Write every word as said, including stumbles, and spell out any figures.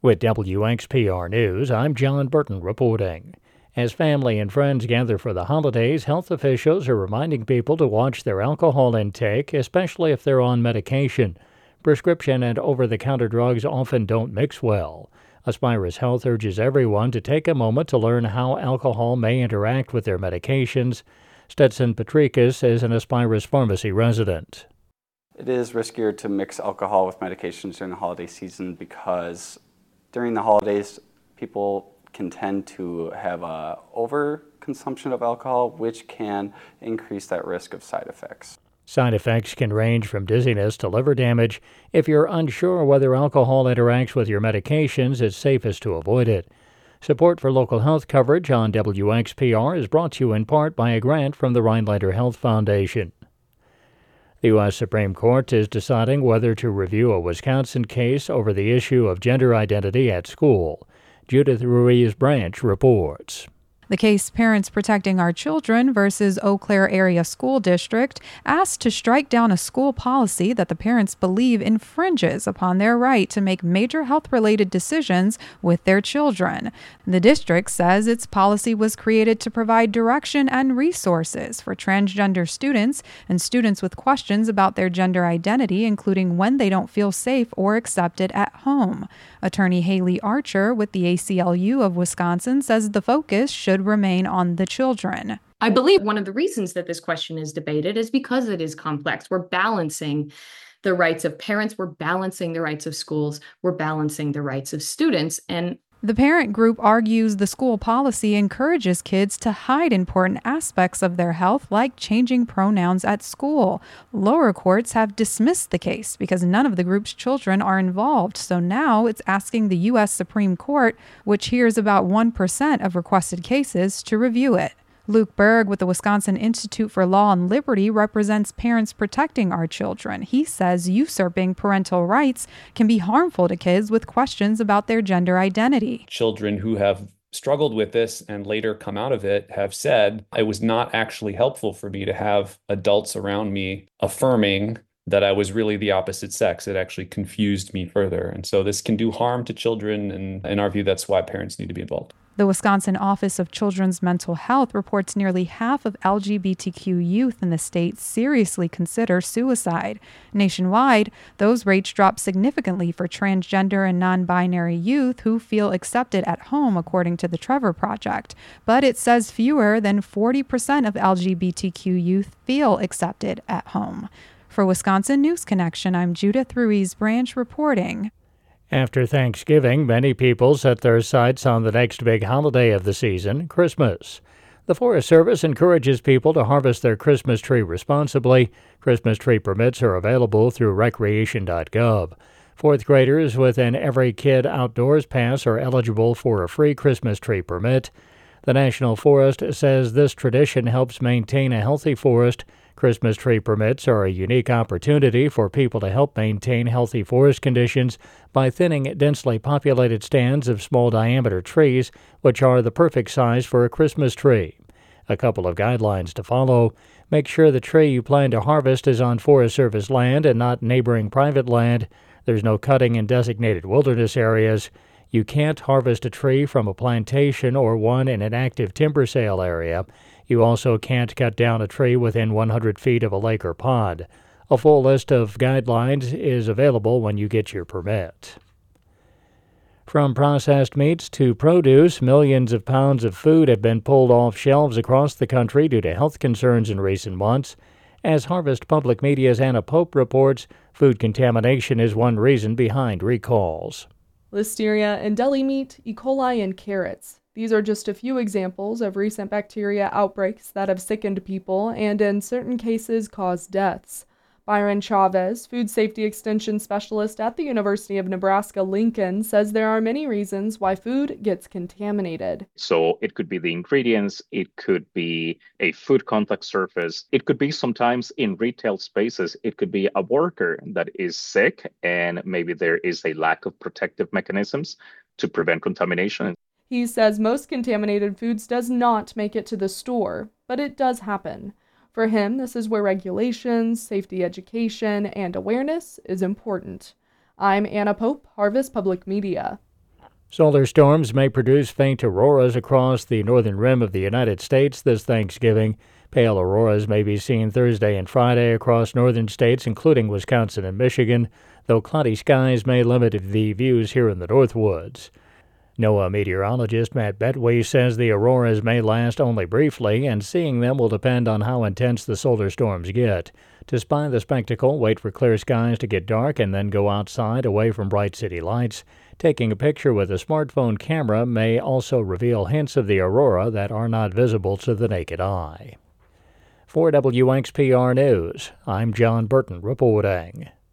With W X P R News, I'm John Burton reporting. As family and friends gather for the holidays, health officials are reminding people to watch their alcohol intake, especially if they're on medication. Prescription and over-the-counter drugs often don't mix well. Aspirus Health urges everyone to take a moment to learn how alcohol may interact with their medications. Stetson Patrikas is an Aspirus pharmacy resident. It is riskier to mix alcohol with medications during the holiday season because during the holidays, people can tend to have a overconsumption of alcohol, which can increase that risk of side effects. Side effects can range from dizziness to liver damage. If you're unsure whether alcohol interacts with your medications, it's safest to avoid it. Support for local health coverage on W X P R is brought to you in part by a grant from the Rhinelander Health Foundation. The U S Supreme Court is deciding whether to review a Wisconsin case over the issue of gender identity at school. Judith Ruiz Branch reports. The case Parents Protecting Our Children versus Eau Claire Area School District asked to strike down a school policy that the parents believe infringes upon their right to make major health-related decisions with their children. The district says its policy was created to provide direction and resources for transgender students and students with questions about their gender identity, including when they don't feel safe or accepted at home. Attorney Haley Archer with the A C L U of Wisconsin says the focus should remain on the children. I believe one of the reasons that this question is debated is because it is complex. We're balancing the rights of parents, we're balancing the rights of schools, we're balancing the rights of students. And the parent group argues the school policy encourages kids to hide important aspects of their health, like changing pronouns at school. Lower courts have dismissed the case because none of the group's children are involved. So now it's asking the U S Supreme Court, which hears about one percent of requested cases, to review it. Luke Berg with the Wisconsin Institute for Law and Liberty represents Parents Protecting Our Children. He says usurping parental rights can be harmful to kids with questions about their gender identity. Children who have struggled with this and later come out of it have said, it was not actually helpful for me to have adults around me affirming that I was really the opposite sex. It actually confused me further. And so this can do harm to children. And in our view, that's why parents need to be involved. The Wisconsin Office of Children's Mental Health reports nearly half of L G B T Q youth in the state seriously consider suicide. Nationwide, those rates drop significantly for transgender and non-binary youth who feel accepted at home, according to the Trevor Project. But it says fewer than forty percent of L G B T Q youth feel accepted at home. For Wisconsin News Connection, I'm Judith Ruiz Branch reporting. After Thanksgiving, many people set their sights on the next big holiday of the season, Christmas. The Forest Service encourages people to harvest their Christmas tree responsibly. Christmas tree permits are available through recreation dot gov. Fourth graders with an Every Kid Outdoors Pass are eligible for a free Christmas tree permit. The National Forest says this tradition helps maintain a healthy forest. Christmas tree permits are a unique opportunity for people to help maintain healthy forest conditions by thinning densely populated stands of small diameter trees, which are the perfect size for a Christmas tree. A couple of guidelines to follow. Make sure the tree you plan to harvest is on Forest Service land and not neighboring private land. There's no cutting in designated wilderness areas. You can't harvest a tree from a plantation or one in an active timber sale area. You also can't cut down a tree within one hundred feet of a lake or pond. A full list of guidelines is available when you get your permit. From processed meats to produce, millions of pounds of food have been pulled off shelves across the country due to health concerns in recent months. As Harvest Public Media's Anna Pope reports, food contamination is one reason behind recalls. Listeria in deli meat, E. coli in carrots. These are just a few examples of recent bacteria outbreaks that have sickened people and in certain cases caused deaths. Byron Chavez, food safety extension specialist at the University of Nebraska-Lincoln, says there are many reasons why food gets contaminated. So it could be the ingredients, it could be a food contact surface, it could be sometimes in retail spaces, it could be a worker that is sick and maybe there is a lack of protective mechanisms to prevent contamination. He says most contaminated foods does not make it to the store, but it does happen. For him, this is where regulations, safety education, and awareness is important. I'm Anna Pope, Harvest Public Media. Solar storms may produce faint auroras across the northern rim of the United States this Thanksgiving. Pale auroras may be seen Thursday and Friday across northern states, including Wisconsin and Michigan, though cloudy skies may limit the views here in the Northwoods. NOAA meteorologist Matt Betwee says the auroras may last only briefly, and seeing them will depend on how intense the solar storms get. To spy the spectacle, wait for clear skies to get dark and then go outside away from bright city lights. Taking a picture with a smartphone camera may also reveal hints of the aurora that are not visible to the naked eye. For W X P R News, I'm John Burton reporting.